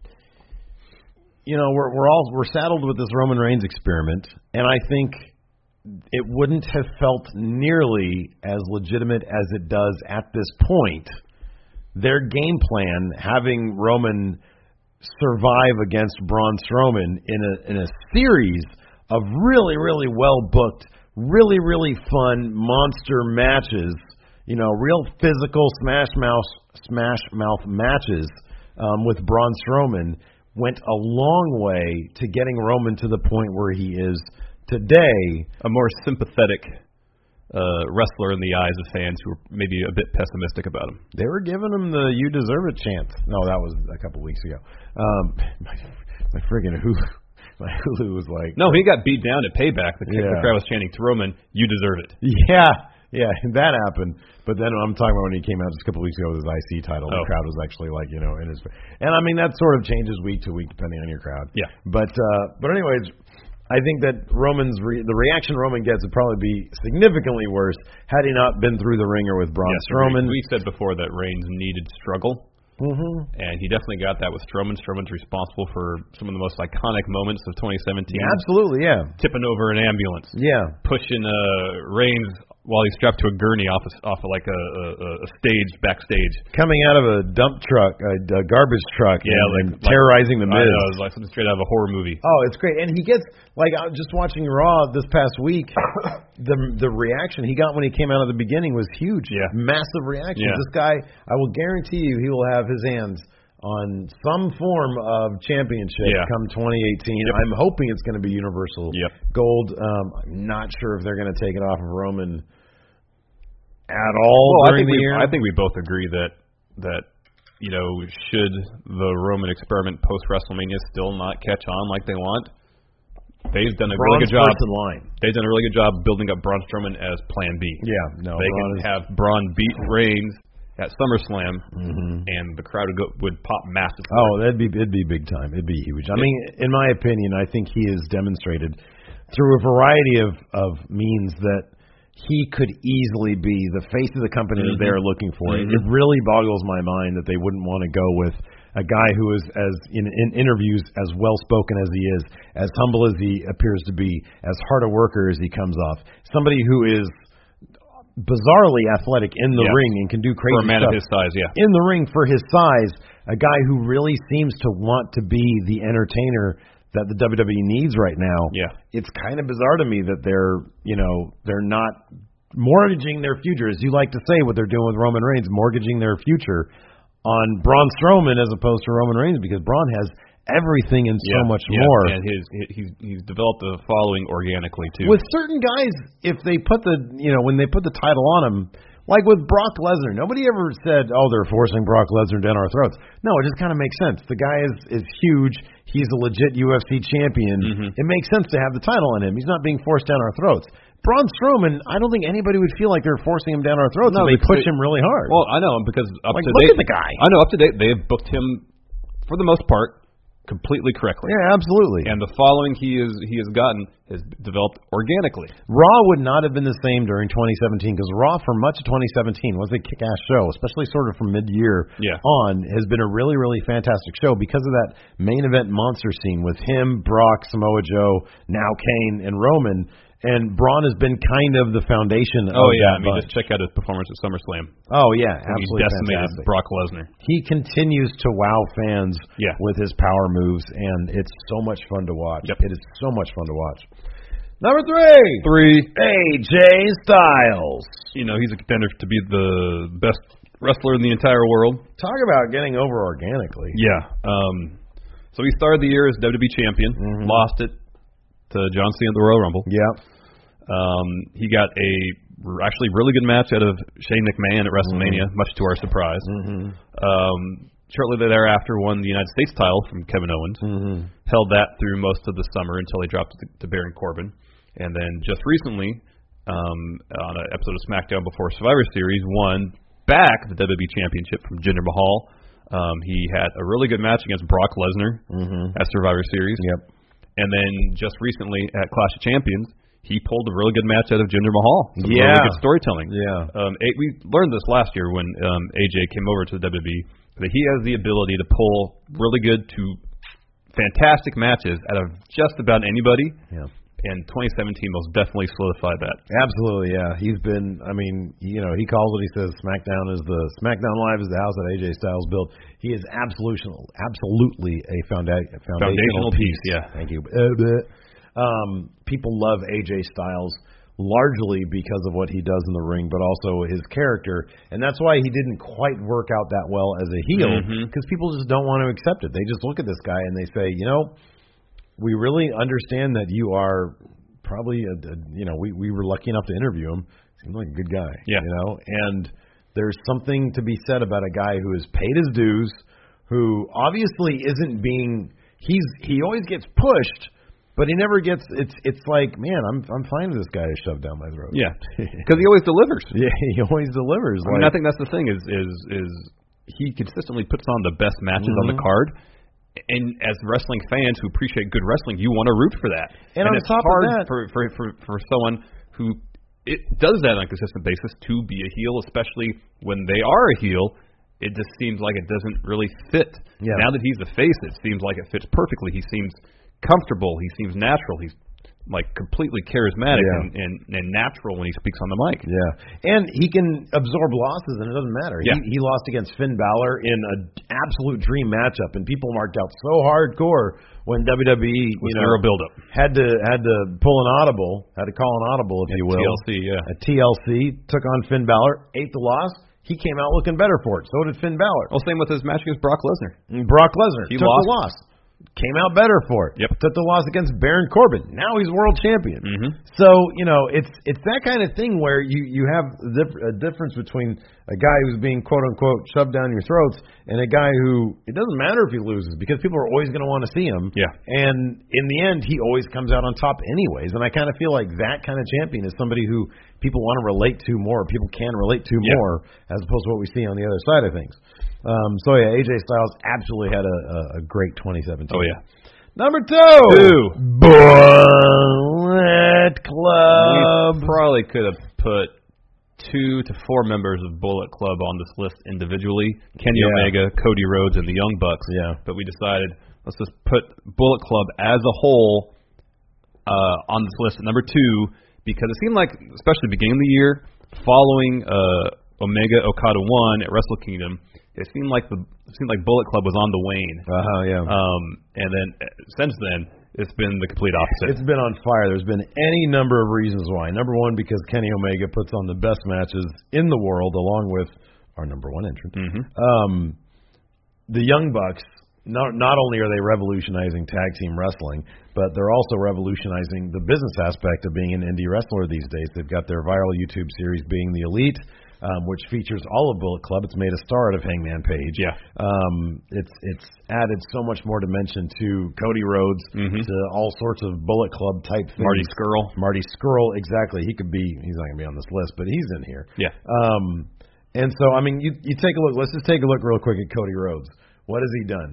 Speaker 3: you know, we're we're all we're saddled with this Roman Reigns experiment, and I think it wouldn't have felt nearly as legitimate as it does at this point. Their game plan, having Roman survive against Braun Strowman in a in a series of really, really well booked, really, really fun monster matches, you know, real physical smash mouth smash mouth matches um, with Braun Strowman, went a long way to getting Roman to the point where he is today.
Speaker 2: a more sympathetic uh, wrestler in the eyes of fans who are maybe a bit pessimistic about him.
Speaker 3: They were giving him the "you deserve it" chant. No, that was a couple weeks ago. Um, my my friggin' Hulu, my Hulu was like,
Speaker 2: No, he got beat down at Payback. The,
Speaker 3: Yeah.
Speaker 2: the crowd was chanting to Roman, "You deserve it."
Speaker 3: yeah, yeah, that happened. But then I'm talking about when he came out just a couple weeks ago with his I C title. The
Speaker 2: Oh.
Speaker 3: crowd was actually like, you know, in his. And I mean that sort of changes week to week depending on your crowd.
Speaker 2: Yeah.
Speaker 3: But uh, but anyways. I think that Roman's re- the reaction Roman gets would probably be significantly worse had he not been through the ringer with Braun
Speaker 2: Yes,
Speaker 3: Strowman.
Speaker 2: We, we said before that Reigns needed struggle,
Speaker 3: Mm-hmm.
Speaker 2: and he definitely got that with Strowman. Strowman's responsible for some of the most iconic moments of twenty seventeen.
Speaker 3: Absolutely, yeah,
Speaker 2: Tipping over an ambulance,
Speaker 3: yeah.
Speaker 2: pushing uh, Reigns while he's strapped to a gurney off of, off of like a, a, a stage backstage.
Speaker 3: Coming out of a dump truck, a, a garbage truck,
Speaker 2: Yeah,
Speaker 3: and,
Speaker 2: like-
Speaker 3: and terrorizing the
Speaker 2: I
Speaker 3: Miz.
Speaker 2: know, it was like something straight out of a horror movie.
Speaker 3: Oh, it's great, and he gets like I was just watching Raw this past week. the the reaction he got when he came out of the beginning was huge.
Speaker 2: Yeah.
Speaker 3: Massive reaction.
Speaker 2: Yeah.
Speaker 3: This guy, I will guarantee you, he will have his hands on some form of championship
Speaker 2: Yeah.
Speaker 3: come twenty eighteen. I'm hoping it's going to be Universal
Speaker 2: Yep.
Speaker 3: Gold. Um, I'm not sure if they're going to take it off of Roman at all
Speaker 2: Well, I
Speaker 3: during
Speaker 2: think
Speaker 3: the
Speaker 2: we
Speaker 3: year.
Speaker 2: I think we both agree that that you know should the Roman experiment post WrestleMania still not catch on like they want, they've done a
Speaker 3: Braun's
Speaker 2: really good job.
Speaker 3: first in line.
Speaker 2: They've done a really good job building up Braun Strowman as Plan B.
Speaker 3: Yeah, no,
Speaker 2: they
Speaker 3: Braun
Speaker 2: can
Speaker 3: is-
Speaker 2: have Braun beat Reigns at SummerSlam,
Speaker 3: Mhm.
Speaker 2: and the crowd would, go, would pop massive.
Speaker 3: Oh, that'd be it'd be big time. It'd be huge. I mean, in my opinion, I think he has demonstrated through a variety of of means that he could easily be the face of the company that they're looking for.
Speaker 2: Mhm.
Speaker 3: It really boggles my mind that they wouldn't want to go with a guy who is as in, in interviews as well spoken as he is, as humble as he appears to be, as hard a worker as he comes off. Somebody who is bizarrely athletic in the
Speaker 2: Yes.
Speaker 3: ring and can do crazy
Speaker 2: for a man
Speaker 3: stuff
Speaker 2: of his size, yeah.
Speaker 3: in the ring for his size, a guy who really seems to want to be the entertainer that the W W E needs right now.
Speaker 2: Yeah.
Speaker 3: It's kind of bizarre to me that they're, you know, they're not mortgaging their future, as you like to say, what they're doing with Roman Reigns, mortgaging their future on Braun Strowman as opposed to Roman Reigns, because Braun has everything and so
Speaker 2: Yeah,
Speaker 3: much
Speaker 2: yeah,
Speaker 3: more.
Speaker 2: and his he's he's developed a following organically too.
Speaker 3: With certain guys, if they put the, you know, when they put the title on him, like with Brock Lesnar, nobody ever said, oh, they're forcing Brock Lesnar down our throats. No, it just kind of makes sense. The guy is, is huge. He's a legit U F C champion.
Speaker 2: Mhm.
Speaker 3: It makes sense to have the title on him. He's not being forced down our throats. Braun Strowman, I don't think anybody would feel like they're forcing him down our throats
Speaker 2: No,
Speaker 3: if they
Speaker 2: because
Speaker 3: push
Speaker 2: they-
Speaker 3: him really hard.
Speaker 2: Well, I know because up
Speaker 3: Like,
Speaker 2: to
Speaker 3: look
Speaker 2: date,
Speaker 3: at the guy.
Speaker 2: I know up to date they've booked him for the most part completely correctly.
Speaker 3: Yeah, absolutely.
Speaker 2: And the following he is he has gotten has developed organically.
Speaker 3: Raw would not have been the same during twenty seventeen because Raw for much of twenty seventeen was a kick-ass show, especially sort of from mid-year
Speaker 2: Yeah.
Speaker 3: on, has been a really, really fantastic show because of that main event monster scene with him, Brock, Samoa Joe, now Kane, and Roman. And Braun has been kind of the foundation
Speaker 2: Oh
Speaker 3: of
Speaker 2: yeah,
Speaker 3: that
Speaker 2: I mean
Speaker 3: bunch.
Speaker 2: just check out his performance at SummerSlam.
Speaker 3: Oh yeah,
Speaker 2: He
Speaker 3: absolutely
Speaker 2: decimated
Speaker 3: fantastic.
Speaker 2: Brock Lesnar.
Speaker 3: He continues to wow fans
Speaker 2: Yeah.
Speaker 3: with his power moves, and it's so much fun to watch.
Speaker 2: Yep.
Speaker 3: It is so much fun to watch. Number three,
Speaker 2: Three.
Speaker 3: A J Styles.
Speaker 2: You know, he's a contender to be the best wrestler in the entire world.
Speaker 3: Talk about getting over organically.
Speaker 2: Yeah. Um, so he started the year as W W E champion,
Speaker 3: Mhm.
Speaker 2: lost it to John Cena at the Royal Rumble.
Speaker 3: Yep.
Speaker 2: Um, he got a r- actually really good match out of Shane McMahon at WrestleMania, much to our surprise.
Speaker 3: Mm-hmm.
Speaker 2: Um, shortly thereafter, won the United States title from Kevin Owens.
Speaker 3: Mm-hmm.
Speaker 2: Held that through most of the summer until he dropped it to Baron Corbin. And then just recently, um, on an episode of SmackDown before Survivor Series, won back the W W E Championship from Jinder Mahal. Um, he had a really good match against Brock Lesnar
Speaker 3: Mm-hmm.
Speaker 2: at Survivor Series.
Speaker 3: Yep.
Speaker 2: And then just recently at Clash of Champions, he pulled a really good match out of Jinder Mahal. Some
Speaker 3: Yeah.
Speaker 2: really good storytelling.
Speaker 3: Yeah.
Speaker 2: Um, a, we learned this last year when um, A J came over to the W W E, that he has the ability to pull really good to fantastic matches out of just about anybody.
Speaker 3: Yeah.
Speaker 2: And twenty seventeen most definitely solidified that.
Speaker 3: Absolutely, yeah. He's been, I mean, you know, he calls it, he says SmackDown is the, SmackDown Live is the house that A J Styles built. He is absolutely, absolutely a founda- foundational,
Speaker 2: Foundational piece,
Speaker 3: piece.
Speaker 2: yeah.
Speaker 3: Thank you. Uh, bleh. Um, people love A J Styles largely because of what he does in the ring, but also his character. And that's why he didn't quite work out that well as a heel, because
Speaker 2: Mhm.
Speaker 3: people just don't want to accept it. They just look at this guy and they say, you know, we really understand that you are probably, a, a, you know, we, we were lucky enough to interview him. Seems like a good guy,
Speaker 2: Yeah.
Speaker 3: you know, and there's something to be said about a guy who has paid his dues, who obviously isn't being, he's, he always gets pushed, but he never gets, it's, it's like, man, I'm, I'm fine with this guy to shove down my throat.
Speaker 2: Yeah, because he always delivers.
Speaker 3: Yeah, he always delivers.
Speaker 2: I mean,
Speaker 3: like,
Speaker 2: I think that's the thing is is is he consistently puts on the best matches on the
Speaker 3: Mhm.
Speaker 2: card. And as wrestling fans who appreciate good wrestling, you want to root for that.
Speaker 3: And on
Speaker 2: it's
Speaker 3: top of
Speaker 2: hard
Speaker 3: that-
Speaker 2: for, for for for someone who it does that on a consistent basis to be a heel, especially when they are a heel. It just seems like it doesn't really fit.
Speaker 3: Yeah.
Speaker 2: Now that he's the face, it seems like it fits perfectly. He seems comfortable. He seems natural. He's like completely charismatic
Speaker 3: Yeah.
Speaker 2: and, and, and natural when he speaks on the mic.
Speaker 3: Yeah, and he can absorb losses, and it doesn't matter.
Speaker 2: Yeah.
Speaker 3: He, he lost against Finn Balor in an absolute dream matchup, and people marked out so hardcore when W W E,
Speaker 2: With
Speaker 3: you know,
Speaker 2: zero buildup.
Speaker 3: had to had to pull an audible, had to call an audible, if you will.
Speaker 2: T L C, yeah.
Speaker 3: At T L C, took on Finn Balor, ate the loss. He came out looking better for it. So did Finn Balor.
Speaker 2: Well, same with his match against Brock Lesnar.
Speaker 3: And Brock Lesnar
Speaker 2: He
Speaker 3: took
Speaker 2: lost.
Speaker 3: the loss. Came out better for it.
Speaker 2: Yep.
Speaker 3: Took the loss against Baron Corbin. Now he's world champion.
Speaker 2: Mhm.
Speaker 3: So, you know, it's it's that kind of thing where you, you have a, dif- a difference between a guy who's being, quote, unquote, shoved down your throats and a guy who, it doesn't matter if he loses because people are always going to want to see him.
Speaker 2: Yeah.
Speaker 3: And in the end, he always comes out on top anyways. And I kind of feel like that kind of champion is somebody who people want to relate to more, people can relate to
Speaker 2: Yeah.
Speaker 3: more, as opposed to what we see on the other side of things. Um, so, yeah, A J Styles absolutely had a, a, a great twenty seventeen.
Speaker 2: Oh, yeah.
Speaker 3: Number two.
Speaker 2: Two.
Speaker 3: Bullet Club.
Speaker 2: We probably could have put two to four members of Bullet Club on this list individually. Kenny
Speaker 3: Yeah.
Speaker 2: Omega, Cody Rhodes, and the Young Bucks.
Speaker 3: Yeah.
Speaker 2: But we decided, let's just put Bullet Club as a whole uh, on this list at number two, because it seemed like, especially beginning of the year, following uh, Omega Okada one at Wrestle Kingdom, it seemed like the it seemed like Bullet Club was on the wane.
Speaker 3: Uh-huh, yeah.
Speaker 2: Um, and then uh, since then, it's been the complete opposite.
Speaker 3: It's been on fire. There's been any number of reasons why. Number one, because Kenny Omega puts on the best matches in the world, along with our number one entrant.
Speaker 2: Mhm.
Speaker 3: Um, the Young Bucks, not, not only are they revolutionizing tag team wrestling, but they're also revolutionizing the business aspect of being an indie wrestler these days. They've got their viral YouTube series, Being the Elite, Um, which features all of Bullet Club. It's made a star out of Hangman Page.
Speaker 2: Yeah.
Speaker 3: Um, it's it's added so much more dimension to Cody Rhodes,
Speaker 2: Mhm.
Speaker 3: to all sorts of Bullet Club type things.
Speaker 2: Marty Scurll.
Speaker 3: Marty Scurll, exactly. He could be. He's not going to be on this list, but he's in here.
Speaker 2: Yeah.
Speaker 3: Um, and so I mean, you you take a look. Let's just take a look real quick at Cody Rhodes. What has he done?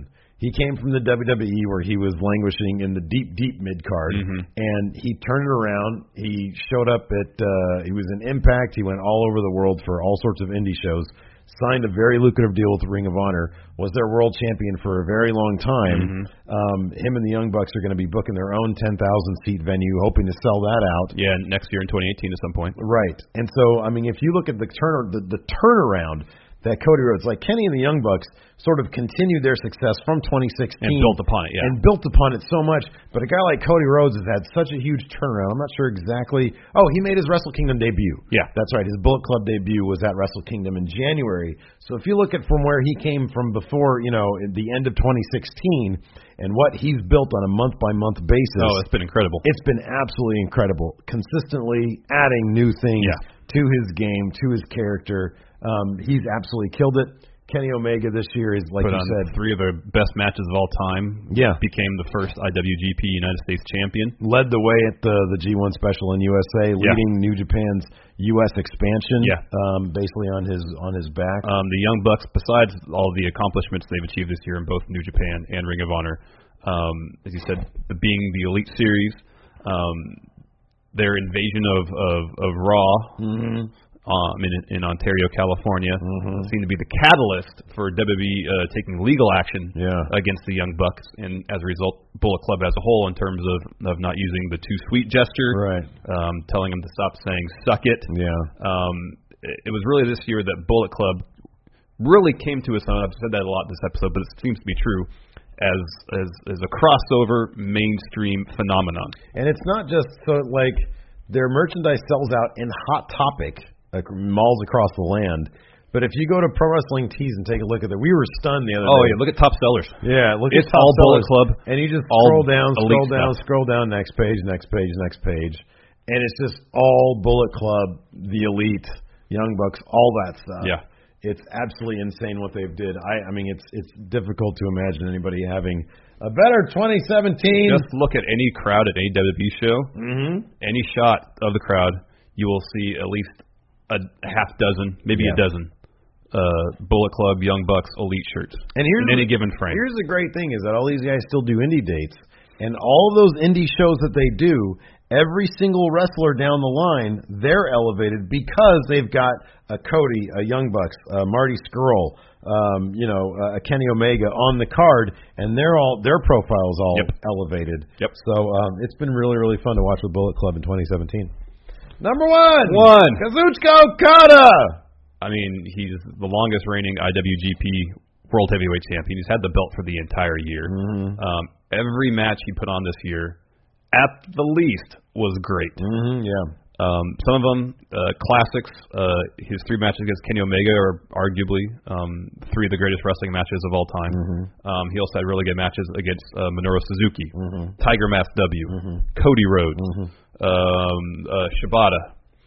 Speaker 3: He came from the W W E where he was languishing in the deep, deep mid card,
Speaker 2: Mm-hmm.
Speaker 3: and he turned it around. He showed up at, uh, he was in Impact. He went all over the world for all sorts of indie shows. Signed a very lucrative deal with Ring of Honor, was their world champion for a very long time.
Speaker 2: Mm-hmm.
Speaker 3: Um, him and the Young Bucks are going to be booking their own ten thousand seat venue, hoping to sell that out.
Speaker 2: Yeah, next year in twenty eighteen at some point.
Speaker 3: Right. And so, I mean, if you look at the turn the, the turnaround that Cody Rhodes, like Kenny and the Young Bucks, sort of continued their success from twenty sixteen
Speaker 2: And built upon it, yeah.
Speaker 3: and built upon it so much. But a guy like Cody Rhodes has had such a huge turnaround. I'm not sure exactly. Oh, he made his Wrestle Kingdom debut.
Speaker 2: Yeah.
Speaker 3: That's right. His Bullet Club debut was at Wrestle Kingdom in January. So if you look at from where he came from before, you know, at the end of twenty sixteen, and what he's built on a month by month basis.
Speaker 2: Oh, it's been incredible.
Speaker 3: It's been absolutely incredible. Consistently adding new things
Speaker 2: Yeah.
Speaker 3: to his game, to his character. Um, he's absolutely killed it. Kenny Omega this year is, like
Speaker 2: Put
Speaker 3: you
Speaker 2: on
Speaker 3: said,
Speaker 2: three of their best matches of all time.
Speaker 3: Yeah.
Speaker 2: Became the first I W G P United States champion.
Speaker 3: led the way at the the G one special in U S A, leading New Japan's U S expansion.
Speaker 2: Yeah.
Speaker 3: Um, basically on his on his back.
Speaker 2: Um, the Young Bucks, besides all the accomplishments they've achieved this year in both New Japan and Ring of Honor, um, as you said, being the Elite Series, um, their invasion of of, of Raw.
Speaker 3: Mm-hmm.
Speaker 2: Um, in, in Ontario, California,
Speaker 3: Mhm.
Speaker 2: seemed to be the catalyst for W W E uh, taking legal action
Speaker 3: Yeah.
Speaker 2: against the Young Bucks, and as a result, Bullet Club as a whole, in terms of, of not using the too sweet gesture,
Speaker 3: Right.
Speaker 2: um, telling them to stop saying "suck it."
Speaker 3: Yeah.
Speaker 2: Um, it, it was really this year that Bullet Club really came to us. I've said that a lot this episode, but it seems to be true. As as as a crossover mainstream phenomenon,
Speaker 3: And it's not just so like their merchandise sells out in Hot Topic, like malls across the land. But if you go to Pro Wrestling Tees and take a look at that, we were stunned the other
Speaker 2: oh
Speaker 3: day.
Speaker 2: yeah, look at top sellers.
Speaker 3: Yeah, look
Speaker 2: It's
Speaker 3: at Top
Speaker 2: all Bullet
Speaker 3: Sellers.
Speaker 2: Club,
Speaker 3: And you just
Speaker 2: all
Speaker 3: scroll down, scroll
Speaker 2: elite
Speaker 3: down,
Speaker 2: stuff.
Speaker 3: scroll down, next page, next page, next page. And it's just all Bullet Club, the Elite, Young Bucks, all that stuff.
Speaker 2: Yeah.
Speaker 3: It's absolutely insane what they've did. I, I mean, it's it's difficult to imagine anybody having a better twenty seventeen.
Speaker 2: Just look at any crowd at a W W E show,
Speaker 3: Mm-hmm.
Speaker 2: any shot of the crowd, you will see at least a half dozen, maybe
Speaker 3: Yeah.
Speaker 2: a dozen, uh, Bullet Club, Young Bucks, Elite shirts
Speaker 3: And here's
Speaker 2: in any given frame.
Speaker 3: Here's the great thing is that all these guys still do indie dates, and all of those indie shows that they do, every single wrestler down the line, they're elevated because they've got a Cody, a Young Bucks, a Marty Scurll, um, you know, a Kenny Omega on the card, and they're all their profiles all
Speaker 2: Yep.
Speaker 3: elevated.
Speaker 2: Yep.
Speaker 3: So um, it's been really really fun to watch with Bullet Club in twenty seventeen. Number one,
Speaker 2: One.
Speaker 3: Kazuchika Okada.
Speaker 2: I mean, he's the longest reigning I W G P World Heavyweight Champion. He's had the belt for the entire year.
Speaker 3: Mm-hmm.
Speaker 2: Um, every match he put on this year, at the least, was great.
Speaker 3: Mm-hmm, yeah.
Speaker 2: Um, some of them uh, classics. Uh, his three matches against Kenny Omega are arguably um, three of the greatest wrestling matches of all time.
Speaker 3: Mm-hmm.
Speaker 2: Um, he also had really good matches against uh, Minoru Suzuki,
Speaker 3: Mm-hmm.
Speaker 2: Tiger Mask W,
Speaker 3: Mhm.
Speaker 2: Cody Rhodes,
Speaker 3: Mhm.
Speaker 2: um, uh, Shibata.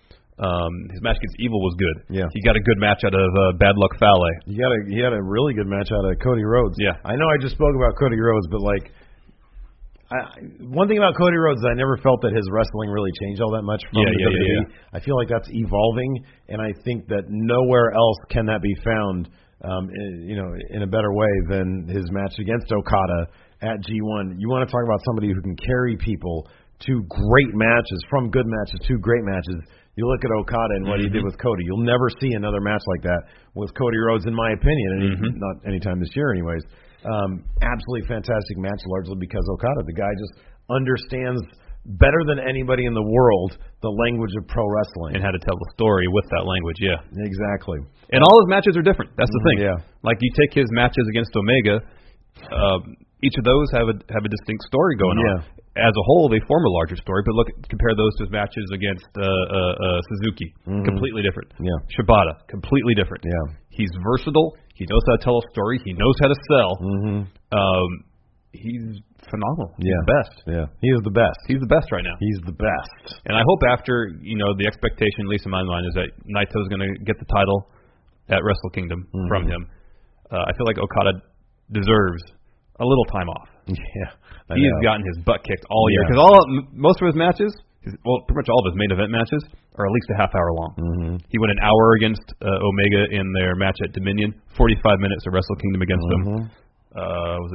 Speaker 2: Um, his match against Evil was good.
Speaker 3: Yeah.
Speaker 2: He got a good match out of uh, Bad Luck Fale.
Speaker 3: You got a he had a really good match out of Cody Rhodes.
Speaker 2: Yeah.
Speaker 3: I know I just spoke about Cody Rhodes, but like, I, one thing about Cody Rhodes is I never felt that his wrestling really changed all that much from
Speaker 2: Yeah,
Speaker 3: the
Speaker 2: yeah,
Speaker 3: W W E.
Speaker 2: yeah,
Speaker 3: I feel like that's evolving, and I think that nowhere else can that be found, um, in, you know, in a better way than his match against Okada at G one. You want to talk about somebody who can carry people to great matches, from good matches to great matches. You look at Okada and what he did with Cody. You'll never see another match like that with Cody Rhodes, in my opinion, and
Speaker 2: Mm-hmm.
Speaker 3: not anytime this year, anyways. Um, absolutely fantastic match, largely because Okada, the guy, just understands better than anybody in the world the language of pro wrestling.
Speaker 2: And how to tell the story with that language, yeah.
Speaker 3: Exactly.
Speaker 2: And all his matches are different. That's the thing.
Speaker 3: Yeah.
Speaker 2: Like you take his matches against Omega, um, each of those have a have a distinct story going on.
Speaker 3: Yeah.
Speaker 2: As a whole, they form a larger story. But look, compare those to his matches against uh, uh, uh, Suzuki.
Speaker 3: Mhm.
Speaker 2: Completely different.
Speaker 3: Yeah.
Speaker 2: Shibata, completely different.
Speaker 3: Yeah.
Speaker 2: He's versatile. He knows how to tell a story. He knows how to sell.
Speaker 3: Mm-hmm.
Speaker 2: Um, he's phenomenal. He's
Speaker 3: Yeah.
Speaker 2: the best.
Speaker 3: Yeah. He is the best.
Speaker 2: He's the best right now.
Speaker 3: He's the best.
Speaker 2: And I hope after, you know, the expectation, at least in my mind, is that Naito's going to get the title at Wrestle Kingdom
Speaker 3: Mm-hmm.
Speaker 2: from him. Uh, I feel like Okada deserves a little time off.
Speaker 3: Yeah. I
Speaker 2: He has
Speaker 3: know.
Speaker 2: gotten his butt kicked all year
Speaker 3: Yeah.
Speaker 2: because all m- most of his matches, his, well, pretty much all of his main event matches are at least a half hour long.
Speaker 3: Mhm.
Speaker 2: He went an hour against uh, Omega in their match at Dominion, forty-five minutes at Wrestle Kingdom against
Speaker 3: Mhm.
Speaker 2: him. Uh, was it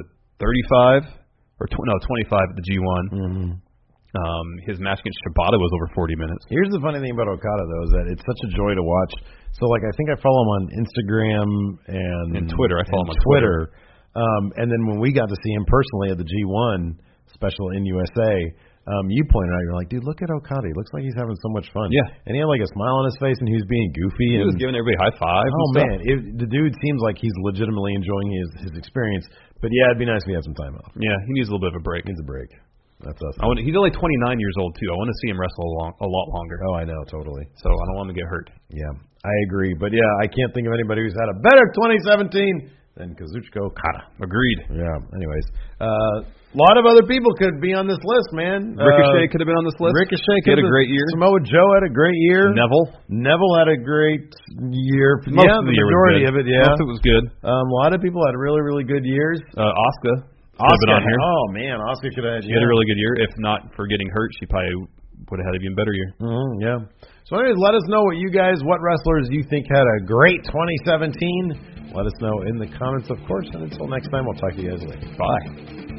Speaker 2: thirty-five or tw- no twenty-five at the G one.
Speaker 3: Mm-hmm.
Speaker 2: Um, his match against Shibata was over forty minutes.
Speaker 3: Here's the funny thing about Okada, though, is that it's such a joy to watch. So, like, I think I follow him on Instagram and,
Speaker 2: And Twitter. I follow him on
Speaker 3: Twitter. Um, and then when we got to see him personally at the G one special in U S A, um, you pointed out, you're like, dude, look at Okada. He looks like he's having so much fun.
Speaker 2: Yeah.
Speaker 3: And he had, like, a smile on his face, and he was being goofy.
Speaker 2: He
Speaker 3: and
Speaker 2: was giving everybody high fives.
Speaker 3: Oh, man. It, the dude seems like he's legitimately enjoying his, his experience. But, yeah, it'd be nice if he had some time off.
Speaker 2: Yeah, he needs a little bit of a break.
Speaker 3: He needs a break. That's us.
Speaker 2: I want, he's only twenty-nine years old, too. I want to see him wrestle a, long, a lot longer.
Speaker 3: Oh, I know, totally.
Speaker 2: So I don't want him to get hurt.
Speaker 3: Yeah, I agree. But, yeah, I can't think of anybody who's had a better twenty seventeen than Kazuchika Okada.
Speaker 2: Agreed.
Speaker 3: Yeah, anyways. A uh, lot of other people could be on this list, man.
Speaker 2: Ricochet
Speaker 3: uh,
Speaker 2: could have been on this list.
Speaker 3: Ricochet
Speaker 2: he
Speaker 3: could
Speaker 2: had a great year.
Speaker 3: Samoa Joe had a great year.
Speaker 2: Neville.
Speaker 3: Neville had a great year.
Speaker 2: Most
Speaker 3: yeah,
Speaker 2: of
Speaker 3: the
Speaker 2: the year
Speaker 3: majority
Speaker 2: was
Speaker 3: of
Speaker 2: good.
Speaker 3: it, yeah.
Speaker 2: Most of it was good.
Speaker 3: Um, a lot of people had really, really good years.
Speaker 2: Uh, Asuka.
Speaker 3: Oscar,
Speaker 2: been on here.
Speaker 3: Oh, man, Oscar could have had
Speaker 2: She had a really good year. If not for getting hurt, she probably would have had an even better year.
Speaker 3: Mm-hmm, yeah. So anyways, let us know what you guys, what wrestlers you think had a great twenty seventeen. Let us know in the comments, of course. And until next time, we'll talk to you guys later.
Speaker 2: Bye.